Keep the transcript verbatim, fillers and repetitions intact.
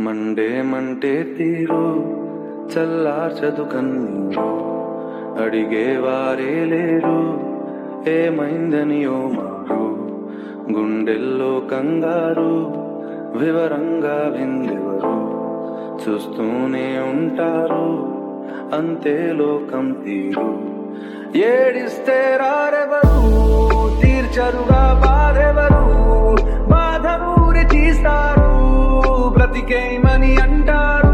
Monday మంటే తీరు చల్లార్చదు కన్నీరు, అడిగేవారే లేరు ఏమైందని ఓ మారు. గుండెల్లో కంగారు వివరంగా విందెవరు, చూస్తూనే ఉంటారు అంతే లోకం తీరు. ఏడిస్తే రారెవరు తీర్చరుగా బాధెవరు, బాధ ఊరి తీస్తారు బ్రతికేమని అంటారు.